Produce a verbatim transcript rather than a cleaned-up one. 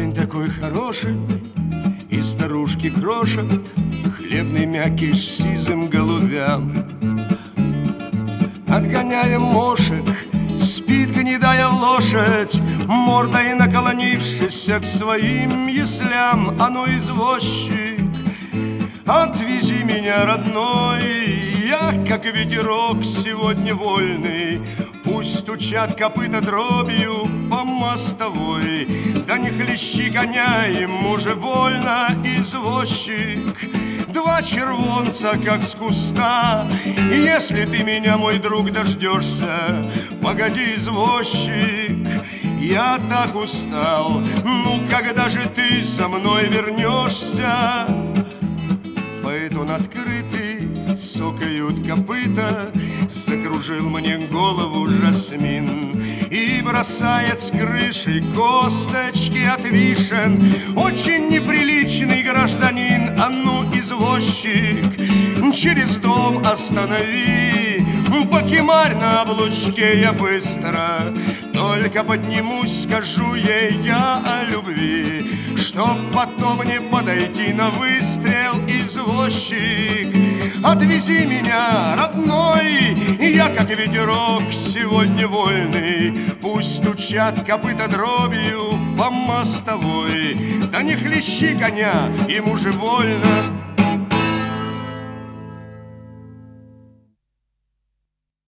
День такой хороший, и старушки крошат хлебный мякиш сизым голубям. Отгоняем мошек, спит гнедая лошадь, мордой наклонившись к своим яслям. А ну, извозчик, отвези меня, родной, я, как ветерок, сегодня вольный. Пусть стучат копыта дробью по мостовой, да не хлещи коня, ему же больно, извозчик. Два червонца, как с куста, если ты меня, мой друг, дождешься. Погоди, извозчик, я так устал, ну когда же ты со мной вернешься? Фаэтон открытый, цокают копыта, закружил мне голову жасмин и бросает с крыши косточки от вишен. Очень неприличный гражданин. А ну, извозчик, через дом останови, покемарь на облучке, я быстро только поднимусь, скажу ей я о любви, чтоб потом не подойти на выстрел. Извозчик, отвези меня, родной, я, как ветерок, сегодня вольный. Пусть стучат копыта дробью по мостовой, да не хлещи коня, ему же больно.